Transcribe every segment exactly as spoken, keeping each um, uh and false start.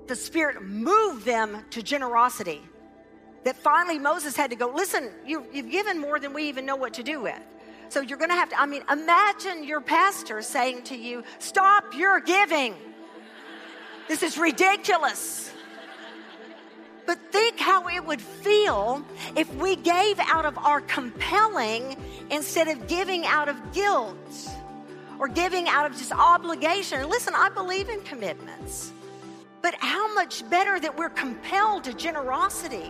the Spirit moved them to generosity. That finally Moses had to go, listen, you, you've given more than we even know what to do with. So you're going to have to, I mean, imagine your pastor saying to you, stop your giving. This is ridiculous. But think how it would feel if we gave out of our compelling instead of giving out of guilt or giving out of just obligation. And listen, I believe in commitments, but how much better that we're compelled to generosity.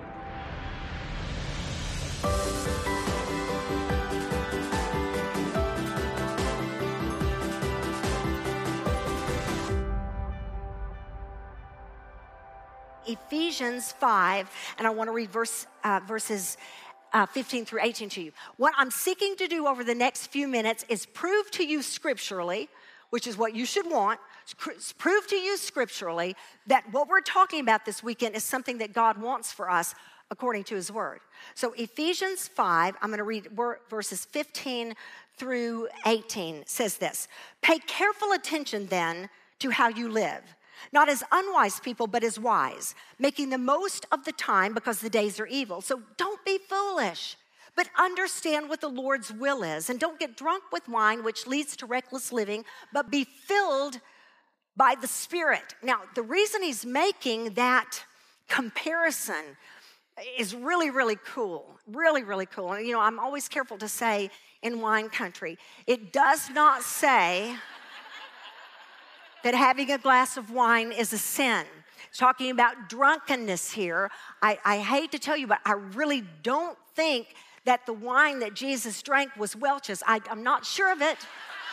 Ephesians five, and I want to read verse, uh, verses uh, fifteen through eighteen to you. What I'm seeking to do over the next few minutes is prove to you scripturally, which is what you should want, prove to you scripturally that what we're talking about this weekend is something that God wants for us according to his word. So Ephesians five, I'm going to read verses fifteen through eighteen, says this. Pay careful attention then to how you live. Not as unwise people, but as wise, making the most of the time because the days are evil. So don't be foolish, but understand what the Lord's will is. And don't get drunk with wine, which leads to reckless living, but be filled by the Spirit. Now, the reason he's making that comparison is really, really cool. Really, really cool. And, you know, I'm always careful to say in wine country, it does not say that having a glass of wine is a sin. It's talking about drunkenness here. I, I hate to tell you, but I really don't think that the wine that Jesus drank was Welch's. I, I'm not sure of it.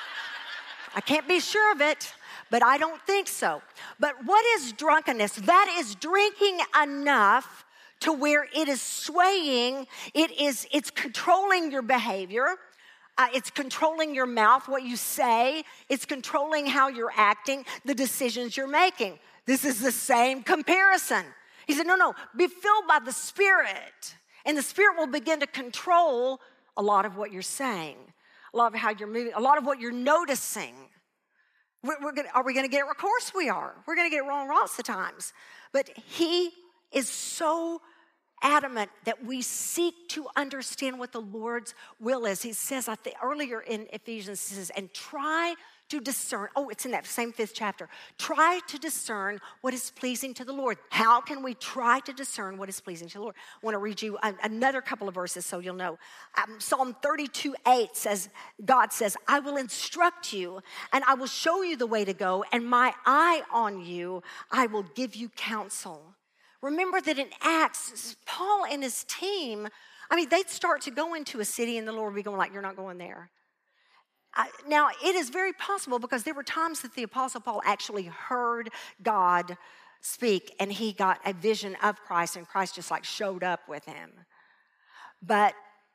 I can't be sure of it, but I don't think so. But what is drunkenness? That is drinking enough to where it is swaying, it is, it's controlling your behavior. Uh, it's controlling your mouth, what you say. It's controlling how you're acting, the decisions you're making. This is the same comparison. He said, no, no, be filled by the Spirit. And the Spirit will begin to control a lot of what you're saying, a lot of how you're moving, a lot of what you're noticing. We're, we're gonna, are we going to get it wrong? Of course we are. We're going to get it wrong lots of times. But he is so adamant that we seek to understand what the Lord's will is. He says, I think earlier in Ephesians, he says, and try to discern. Oh, it's in that same fifth chapter. Try to discern what is pleasing to the Lord. How can we try to discern what is pleasing to the Lord? I want to read you another couple of verses so you'll know. Um, Psalm thirty-two eight says, God says, I will instruct you and I will show you the way to go, and my eye on you, I will give you counsel. Remember that in Acts, Paul and his team, I mean, they'd start to go into a city and the Lord would be going like, you're not going there. I, now, it is very possible because there were times that the Apostle Paul actually heard God speak and he got a vision of Christ and Christ just like showed up with him. But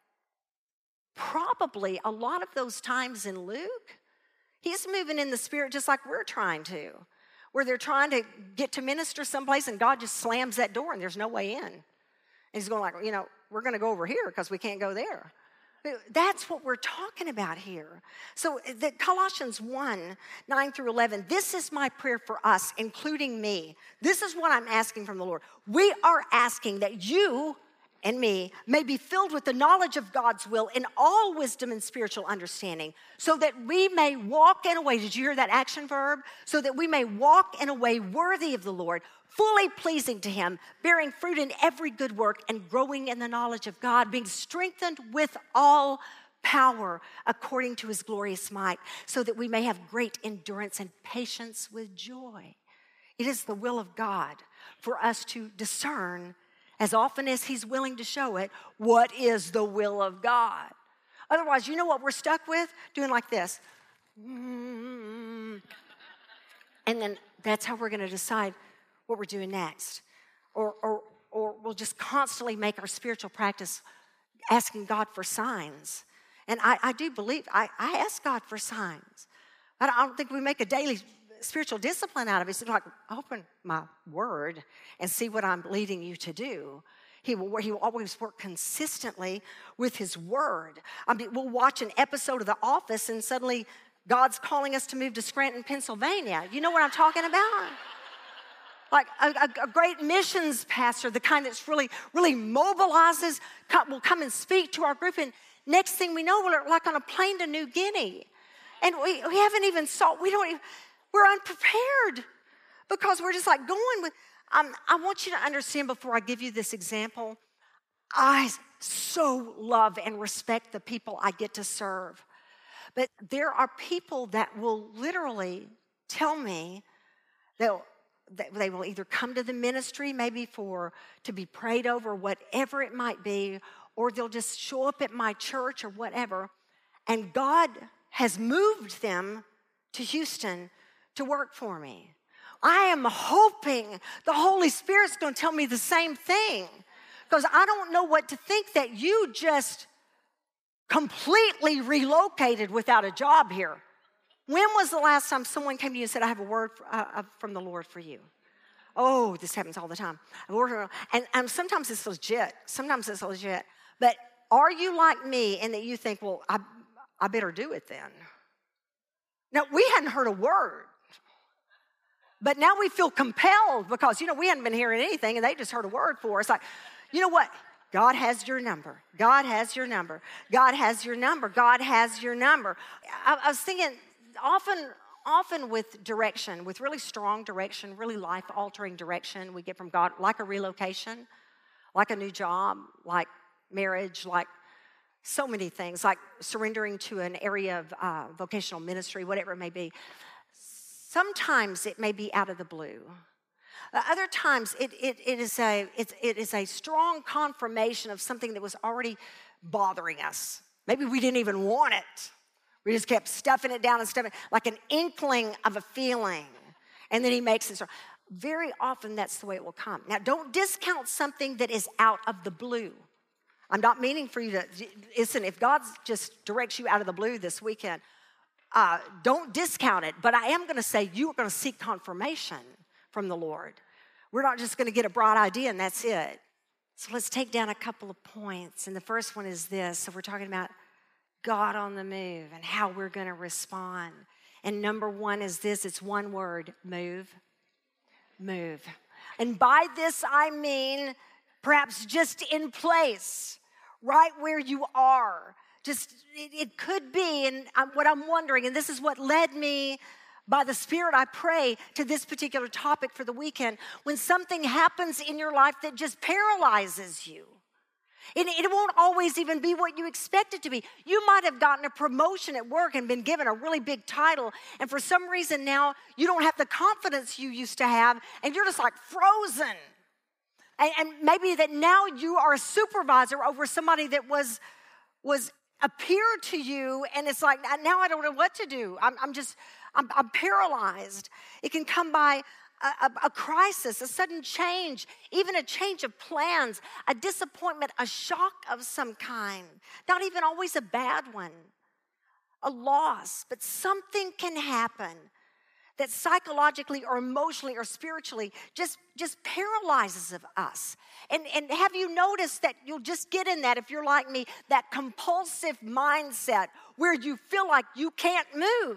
probably a lot of those times in Luke, he's moving in the Spirit just like we're trying to. Where they're trying to get to minister someplace and God just slams that door and there's no way in. And he's going like, you know, we're going to go over here because we can't go there. That's what we're talking about here. So the Colossians one, nine through eleven, this is my prayer for us, including me. This is what I'm asking from the Lord. We are asking that you and me may be filled with the knowledge of God's will in all wisdom and spiritual understanding, so that we may walk in a way, did you hear that action verb? So that we may walk in a way worthy of the Lord, fully pleasing to him, bearing fruit in every good work and growing in the knowledge of God, being strengthened with all power according to his glorious might, so that we may have great endurance and patience with joy. It is the will of God for us to discern, as often as he's willing to show it, what is the will of God. Otherwise, you know what we're stuck with? Doing like this. And then that's how we're going to decide what we're doing next. Or, or, or we'll just constantly make our spiritual practice asking God for signs. And I, I do believe, I, I ask God for signs. I don't, I don't think we make a daily spiritual discipline out of it. It's like, open my word and see what I'm leading you to do. He will, he will always work consistently with his word. I mean, we'll watch an episode of The Office and suddenly God's calling us to move to Scranton, Pennsylvania. You know what I'm talking about? Like a, a, a great missions pastor, the kind that's really, really mobilizes, come, will come and speak to our group. And next thing we know, we're like on a plane to New Guinea. And we, we haven't even saw, we don't even, we're unprepared because we're just like going with, um, I want you to understand before I give you this example, I so love and respect the people I get to serve. But there are people that will literally tell me that they will either come to the ministry maybe for to be prayed over, whatever it might be, or they'll just show up at my church or whatever. And God has moved them to Houston to work for me. I am hoping the Holy Spirit's going to tell me the same thing, because I don't know what to think that you just completely relocated without a job here. When was the last time someone came to you and said, I have a word uh, from the Lord for you? Oh, this happens all the time. And, and sometimes it's legit. Sometimes it's legit. But are you like me in that you think, well, I, I better do it then? Now, we hadn't heard a word. But now we feel compelled because, you know, we hadn't been hearing anything and they just heard a word for us. Like, you know what? God has your number. God has your number. God has your number. God has your number. I, I was thinking, often, often with direction, with really strong direction, really life-altering direction we get from God, like a relocation, like a new job, like marriage, like so many things, like surrendering to an area of uh, vocational ministry, whatever it may be. Sometimes it may be out of the blue. Uh, other times it, it, it, is a, it, it is a strong confirmation of something that was already bothering us. Maybe we didn't even want it. We just kept stuffing it down and stuffing it, like an inkling of a feeling. And then he makes it strong. Very often that's the way it will come. Now, don't discount something that is out of the blue. I'm not meaning for you to, listen, if God just directs you out of the blue this weekend, uh, don't discount it. But I am going to say you are going to seek confirmation from the Lord. We're not just going to get a broad idea and that's it. So let's take down a couple of points. And the first one is this. So we're talking about God on the move and how we're going to respond. And number one is this. It's one word, move. Move. And by this I mean perhaps just in place, right where you are. Just, it, it could be, and I'm, what I'm wondering, and this is what led me by the Spirit, I pray, to this particular topic for the weekend. When something happens in your life that just paralyzes you, and it won't always even be what you expect it to be. You might have gotten a promotion at work and been given a really big title, and for some reason now you don't have the confidence you used to have, and you're just like frozen. And, and maybe that now you are a supervisor over somebody that was, was appeared to you, and it's like, now I don't know what to do. I'm, I'm just, I'm, I'm paralyzed. It can come by a, a, a crisis, a sudden change, even a change of plans, a disappointment, a shock of some kind. Not even always a bad one, a loss, but something can happen that psychologically or emotionally or spiritually just, just paralyzes of us. And, and have you noticed that you'll just get in that, if you're like me, that compulsive mindset where you feel like you can't move?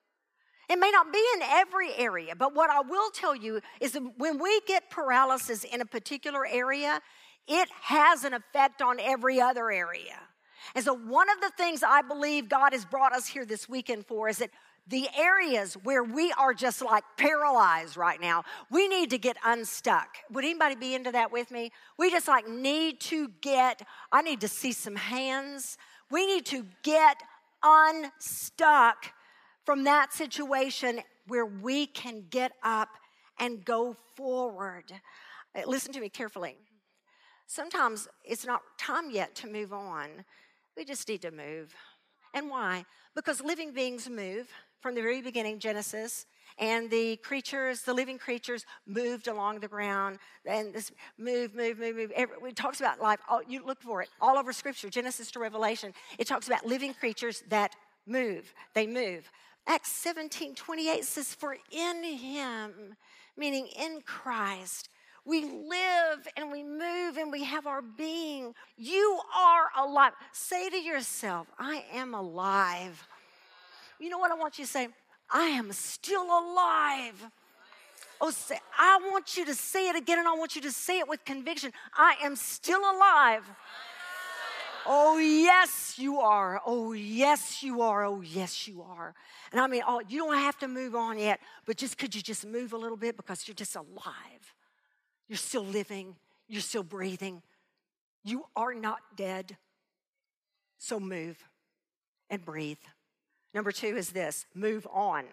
It may not be in every area, but what I will tell you is that when we get paralysis in a particular area, it has an effect on every other area. And so one of the things I believe God has brought us here this weekend for is that the areas where we are just like paralyzed right now, we need to get unstuck. Would anybody be into that with me? We just like need to get, I need to see some hands. We need to get unstuck from that situation where we can get up and go forward. Listen to me carefully. Sometimes it's not time yet to move on. We just need to move. And why? Because living beings move. From the very beginning, Genesis, and the creatures, the living creatures, moved along the ground, and this move, move, move, move. Every, it talks about life. All, you look for it all over Scripture, Genesis to Revelation. It talks about living creatures that move. They move. Acts seventeen twenty-eight says, "For in Him," meaning in Christ, we live and we move and we have our being. You are alive. Say to yourself, "I am alive." You know what I want you to say? I am still alive. Oh, say, I want you to say it again, and I want you to say it with conviction. I am still alive. Oh, yes, you are. Oh, yes, you are. Oh, yes, you are. And I mean, oh, you don't have to move on yet, but just could you just move a little bit because you're just alive. You're still living. You're still breathing. You are not dead. So move and breathe. Number two is this, move on.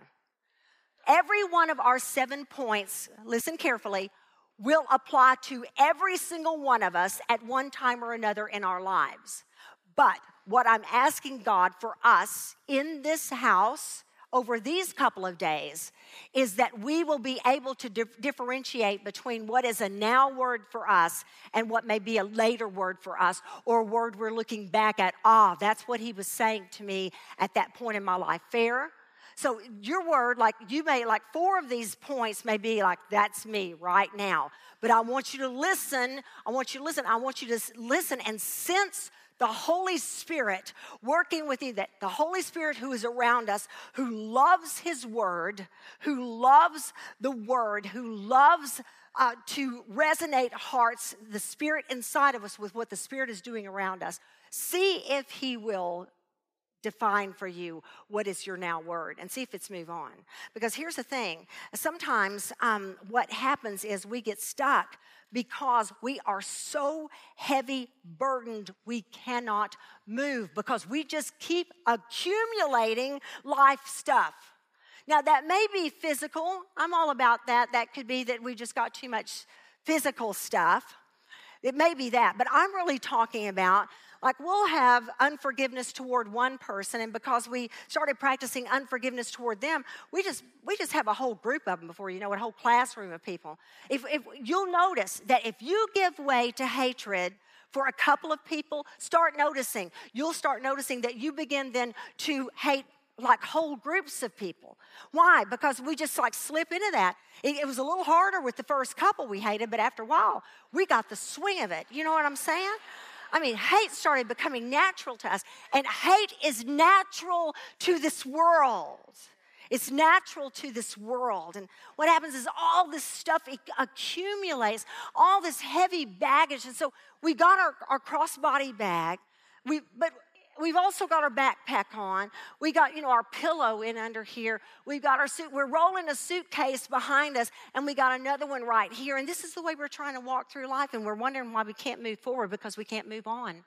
Every one of our seven points, listen carefully, will apply to every single one of us at one time or another in our lives. But what I'm asking God for us in this house over these couple of days is that we will be able to dif- differentiate between what is a now word for us and what may be a later word for us, or a word we're looking back at. Ah, that's what he was saying to me at that point in my life. Fair? So your word, like you may, like four of these points may be like, that's me right now. But I want you to listen. I want you to listen. I want you to listen and sense the Holy Spirit working with you, that the Holy Spirit who is around us, who loves his word, who loves the word, who loves uh, to resonate hearts, the Spirit inside of us with what the Spirit is doing around us. See if he will define for you what is your now word, and see if it's move on. Because here's the thing. Sometimes um, what happens is we get stuck because we are so heavy burdened we cannot move, because we just keep accumulating life stuff. Now that may be physical. I'm all about that. That could be that we just got too much physical stuff. It may be that, but I'm really talking about, like, we'll have unforgiveness toward one person, and because we started practicing unforgiveness toward them, we just we just have a whole group of them before you know it, a whole classroom of people. If, if you'll notice that if you give way to hatred for a couple of people, start noticing, you'll start noticing that you begin then to hate like whole groups of people. Why? Because we just like slip into that. It, it was a little harder with the first couple we hated, but after a while, we got the swing of it. You know what I'm saying? I mean, hate started becoming natural to us, and hate is natural to this world. It's natural to this world. And what happens is all this stuff accumulates, all this heavy baggage. And so we got our, our crossbody bag, we, but we've also got our backpack on. We got, you know, our pillow in under here. We've got our suit. We're rolling a suitcase behind us, and we got another one right here. And this is the way we're trying to walk through life, and we're wondering why we can't move forward, because we can't move on.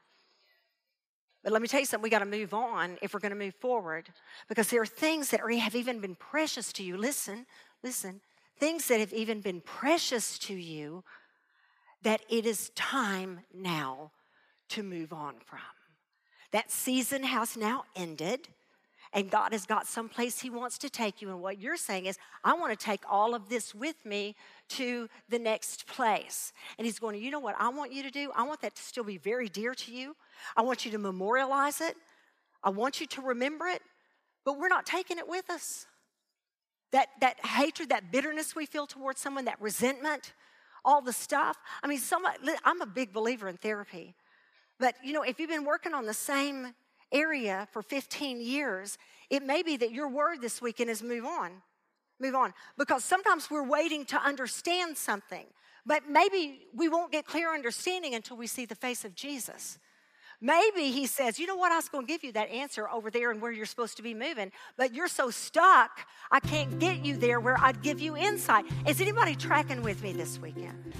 But let me tell you something, we got to move on if we're going to move forward, because there are things that are, have even been precious to you. Listen, listen, things that have even been precious to you that it is time now to move on from. That season has now ended, and God has got someplace he wants to take you. And what you're saying is, I want to take all of this with me to the next place. And he's going, you know what I want you to do? I want that to still be very dear to you. I want you to memorialize it. I want you to remember it, but we're not taking it with us. That, that hatred, that bitterness we feel towards someone, that resentment, all the stuff. I mean, somebody, I'm a big believer in therapy. But, you know, if you've been working on the same area for fifteen years, it may be that your word this weekend is move on. Move on. Because sometimes we're waiting to understand something. But maybe we won't get clear understanding until we see the face of Jesus. Maybe he says, you know what, I was going to give you that answer over there and where you're supposed to be moving. But you're so stuck, I can't get you there where I'd give you insight. Is anybody tracking with me this weekend?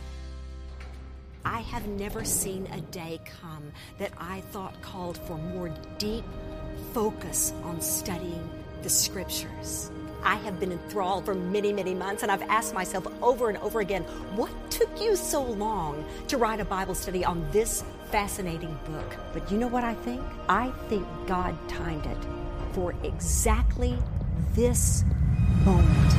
I have never seen a day come that I thought called for more deep focus on studying the scriptures. I have been enthralled for many, many months, and I've asked myself over and over again, what took you so long to write a Bible study on this fascinating book? But you know what I think? I think God timed it for exactly this moment.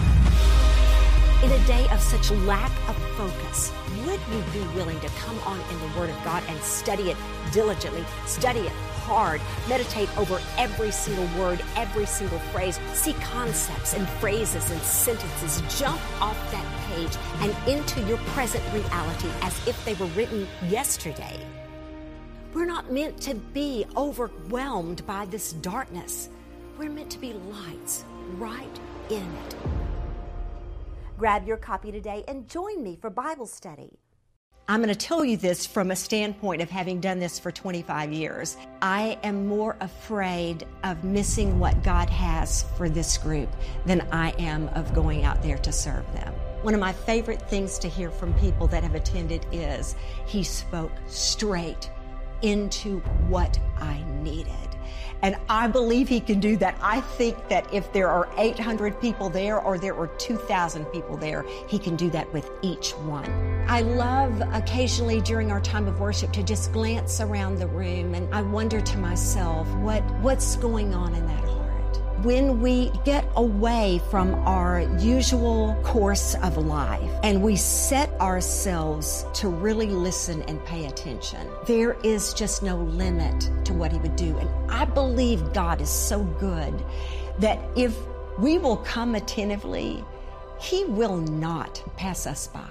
In a day of such lack of focus, would you be willing to come on in the Word of God and study it diligently, study it hard, meditate over every single word, every single phrase, see concepts and phrases and sentences jump off that page and into your present reality as if they were written yesterday? We're not meant to be overwhelmed by this darkness. We're meant to be lights right in it. Grab your copy today and join me for Bible study. I'm going to tell you this from a standpoint of having done this for twenty-five years. I am more afraid of missing what God has for this group than I am of going out there to serve them. One of my favorite things to hear from people that have attended is, he spoke straight into what I needed. And I believe he can do that. I think that if there are eight hundred people there or there are two thousand people there, he can do that with each one. I love occasionally during our time of worship to just glance around the room and I wonder to myself, what, what's going on in that heart? When we get away from our usual course of life and we set ourselves to really listen and pay attention, there is just no limit to what he would do. And I believe God is so good that if we will come attentively, he will not pass us by.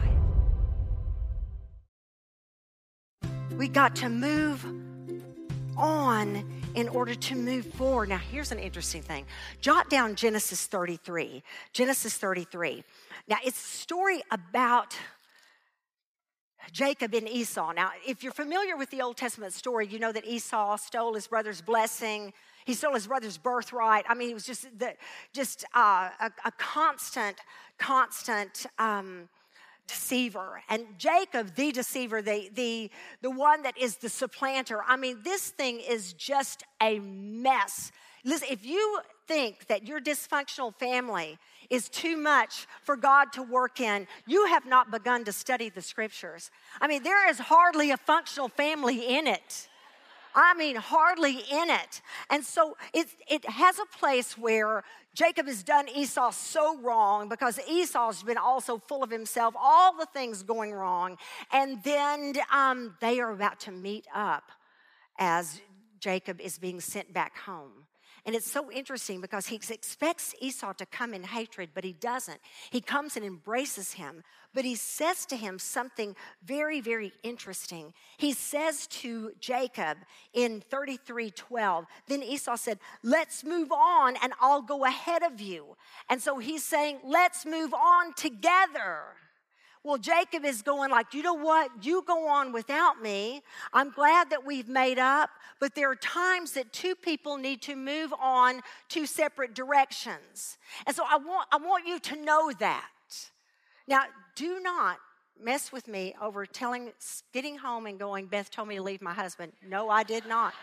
We got to move on in order to move forward. Now, here's an interesting thing. Jot down Genesis thirty-three. Genesis thirty-three. Now, it's a story about Jacob and Esau. Now, if you're familiar with the Old Testament story, you know that Esau stole his brother's blessing. He stole his brother's birthright. I mean, he was just the, just uh, a, a constant, constant um, deceiver. And Jacob, the deceiver, the, the, the one that is the supplanter. I mean, this thing is just a mess. Listen, if you think that your dysfunctional family is too much for God to work in, you have not begun to study the scriptures. I mean, there is hardly a functional family in it. I mean, hardly in it. And so it, it has a place where Jacob has done Esau so wrong because Esau's been also full of himself, all the things going wrong. And then um, they are about to meet up as Jacob is being sent back home. And it's so interesting because he expects Esau to come in hatred, but he doesn't. He comes and embraces him, but he says to him something very, very interesting. He says to Jacob in thirty-three twelve, then Esau said, let's move on and I'll go ahead of you. And so he's saying, let's move on together. Well, Jacob is going like, you know what? You go on without me. I'm glad that we've made up, but there are times that two people need to move on two separate directions. And so I want, I want you to know that. Now, do not mess with me over telling, getting home and going, Beth told me to leave my husband. No, I did not.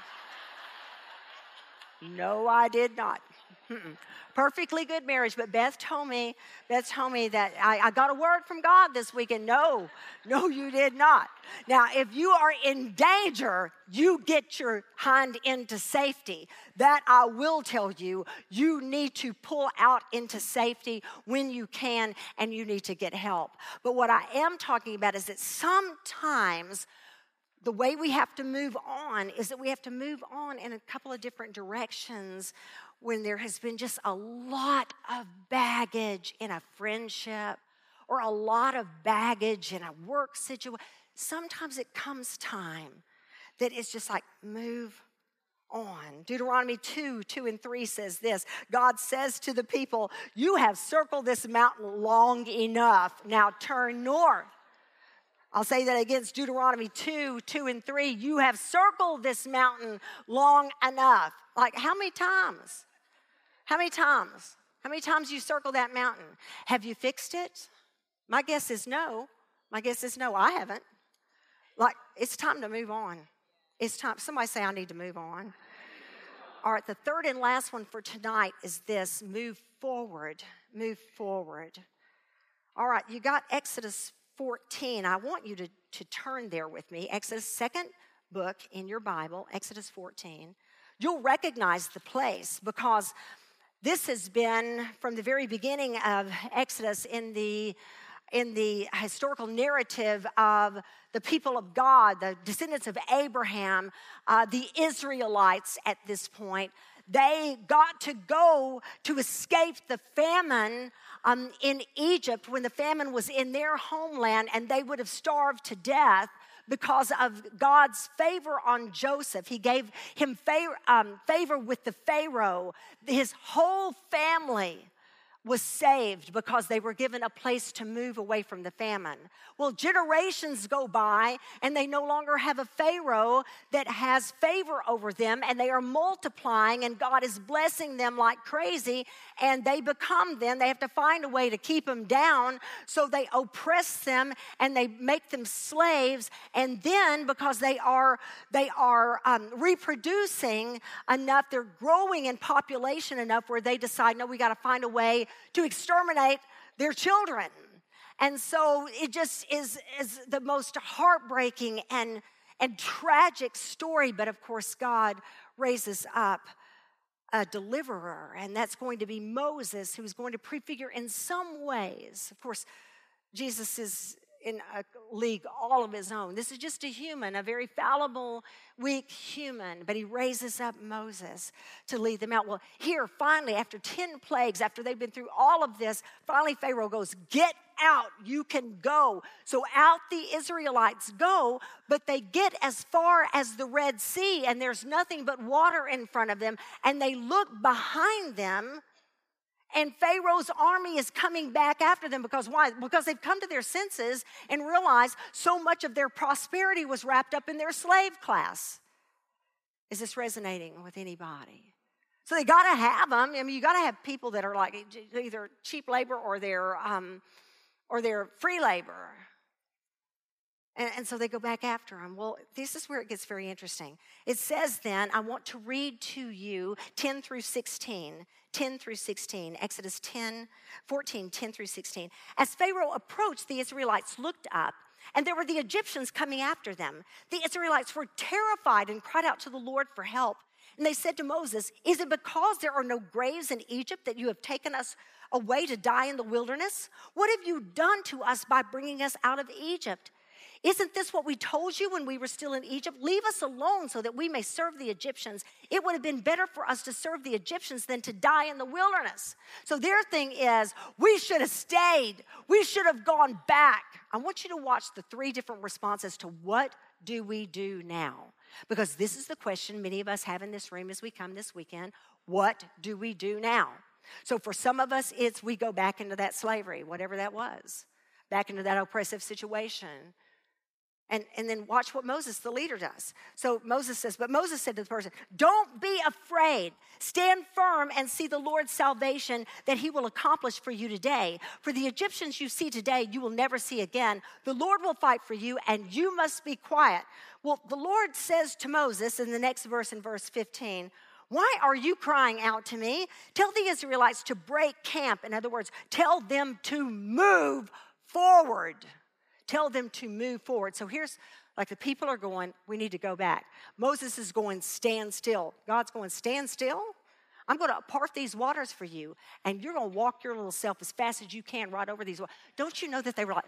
No, I did not. Mm-mm. Perfectly good marriage, but Beth told me, Beth told me that I, I got a word from God this weekend. No, no, you did not. Now, if you are in danger, you get your hind into safety. That I will tell you, you need to pull out into safety when you can, and you need to get help. But what I am talking about is that sometimes the way we have to move on is that we have to move on in a couple of different directions when there has been just a lot of baggage in a friendship or a lot of baggage in a work situation. Sometimes it comes time that it's just like, move on. Deuteronomy two, two and three says this. God says to the people, you have circled this mountain long enough. Now turn north. I'll say that against Deuteronomy two, two and three. You have circled this mountain long enough. Like how many times? How many times? How many times you circle that mountain? Have you fixed it? My guess is no. My guess is no, I haven't. Like, it's time to move on. It's time. Somebody say, I need to move on. All right, the third and last one for tonight is this. Move forward. Move forward. All right, you got Exodus fourteen. I want you to, to turn there with me. Exodus, second book in your Bible, Exodus fourteen. You'll recognize the place because this has been from the very beginning of Exodus in the, in the historical narrative of the people of God, the descendants of Abraham, uh, the Israelites at this point. They got to go to escape the famine um, in Egypt when the famine was in their homeland, and they would have starved to death because of God's favor on Joseph. He gave him favor, um, favor with the Pharaoh. His whole family was saved because they were given a place to move away from the famine. Well, generations go by and they no longer have a Pharaoh that has favor over them, and they are multiplying and God is blessing them like crazy, and they become then, they have to find a way to keep them down, so they oppress them and they make them slaves, and then because they are, they are um, reproducing enough, they're growing in population enough where they decide, no, we got to find a way to exterminate their children. And so it just is, is the most heartbreaking and, and tragic story. But of course, God raises up a deliverer, and that's going to be Moses, who's going to prefigure in some ways. Of course, Jesus is in a league all of his own. This is just a human, a very fallible, weak human, but he raises up Moses to lead them out. Well, here, finally, after ten plagues, after they've been through all of this, finally Pharaoh goes, get out, you can go. So out the Israelites go, but they get as far as the Red Sea, and there's nothing but water in front of them, and they look behind them, and Pharaoh's army is coming back after them. Because why? Because they've come to their senses and realized so much of their prosperity was wrapped up in their slave class. Is this resonating with anybody? So they got to have them. I mean, you got to have people that are like either cheap labor or they're, um, or they're free labor. And, and so they go back after them. Well, this is where it gets very interesting. It says then, I want to read to you ten through sixteen. ten through sixteen. Exodus ten, fourteen, ten through sixteen. As Pharaoh approached, the Israelites looked up, and there were the Egyptians coming after them. The Israelites were terrified and cried out to the Lord for help. And they said to Moses, is it because there are no graves in Egypt that you have taken us away to die in the wilderness? What have you done to us by bringing us out of Egypt? Isn't this what we told you when we were still in Egypt? Leave us alone so that we may serve the Egyptians. It would have been better for us to serve the Egyptians than to die in the wilderness. So their thing is, we should have stayed. We should have gone back. I want you to watch the three different responses to what do we do now? Because this is the question many of us have in this room as we come this weekend. What do we do now? So for some of us, it's we go back into that slavery, whatever that was, back into that oppressive situation. And, and then watch what Moses, the leader, does. So Moses says, but Moses said to the person, don't be afraid. Stand firm and see the Lord's salvation that he will accomplish for you today. For the Egyptians you see today, you will never see again. The Lord will fight for you, and you must be quiet. Well, the Lord says to Moses in the next verse, in verse fifteen, why are you crying out to me? Tell the Israelites to break camp. In other words, tell them to move forward. Tell them to move forward. So here's, like the people are going, we need to go back. Moses is going, stand still. God's going, stand still? I'm going to part these waters for you, and you're going to walk your little self as fast as you can right over these waters. Don't you know that they were like,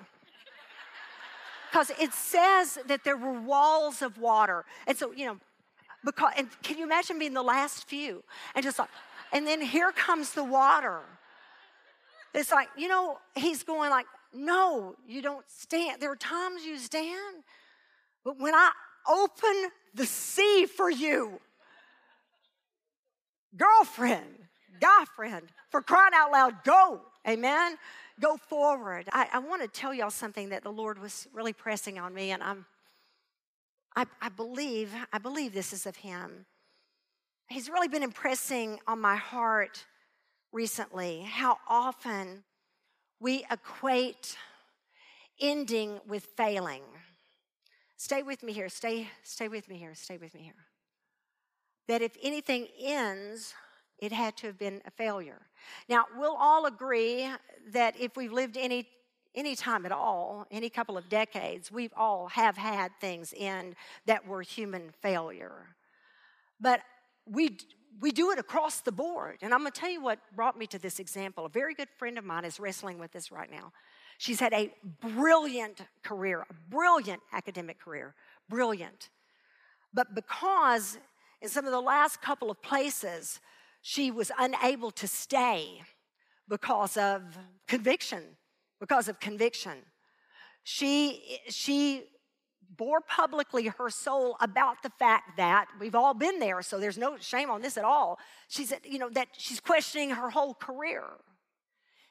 because it says that there were walls of water. And so, you know, because, and can you imagine being the last few? And just like, and then here comes the water. It's like, you know, he's going like, no, you don't stand. There are times you stand, but when I open the sea for you, girlfriend, guy friend, for crying out loud, go, amen? Go forward. I, I want to tell y'all something that the Lord was really pressing on me, and I'm, I, I believe, I believe this is of him. He's really been impressing on my heart recently how often we equate ending with failing. Stay with me here. Stay, stay with me here. Stay with me here. That if anything ends, it had to have been a failure. Now, we'll all agree that if we've lived any any time at all, any couple of decades, we've all have had things end that were human failure. But we We do it across the board. And I'm going to tell you what brought me to this example. A very good friend of mine is wrestling with this right now. She's had a brilliant career, a brilliant academic career, brilliant. But because in some of the last couple of places, she was unable to stay because of conviction, because of conviction. She, she bore publicly her soul about the fact that, we've all been there, so there's no shame on this at all. She said, you know, that she's questioning her whole career.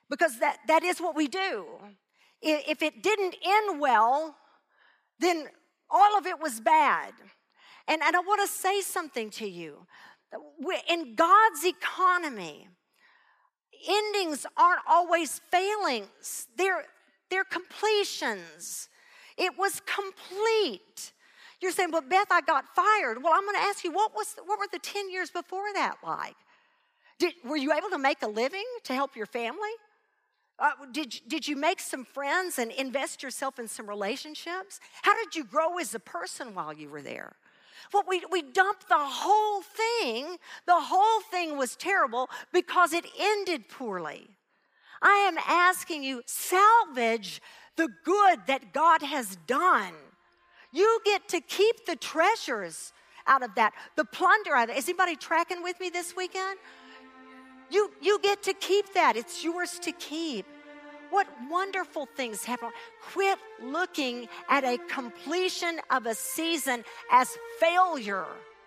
because that, that is what we do. If it didn't end well, then all of it was bad. And, and I want to say something to you. In God's economy, endings aren't always failings. They're, they're completions. It was complete. You're saying, but Beth, I got fired. Well, I'm going to ask you, what was what were the ten years before that like? Did, were you able to make a living to help your family? Uh, did, did you make some friends and invest yourself in some relationships? How did you grow as a person while you were there? Well, we, we dumped the whole thing. The whole thing was terrible because it ended poorly. I am asking you, salvage the good that God has done. You get to keep the treasures out of that, the plunder out of it. Is anybody tracking with me this weekend? You, you get to keep that. It's yours to keep. What wonderful things happen. Quit looking at a completion of a season as failure.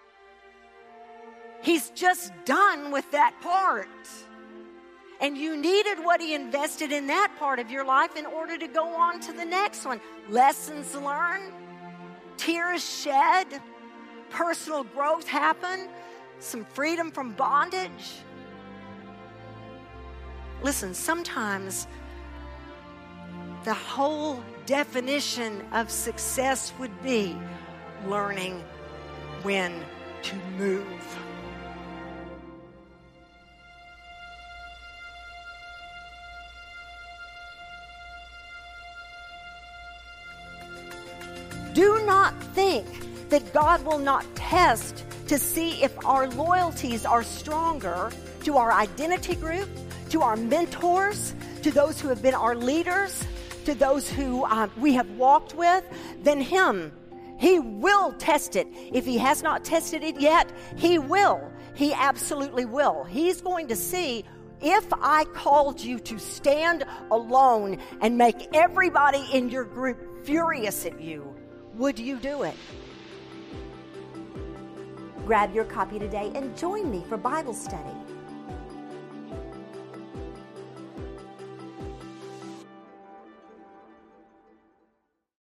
He's just done with that part. And you needed what he invested in that part of your life in order to go on to the next one. Lessons learned, tears shed, personal growth happen, some freedom from bondage. Listen, sometimes the whole definition of success would be learning when to move. Do not think that God will not test to see if our loyalties are stronger to our identity group, to our mentors, to those who have been our leaders, to those who uh, we have walked with, than him. He will test it. If he has not tested it yet, he will. He absolutely will. He's going to see, if I called you to stand alone and make everybody in your group furious at you, would you do it? Grab your copy today and join me for Bible study.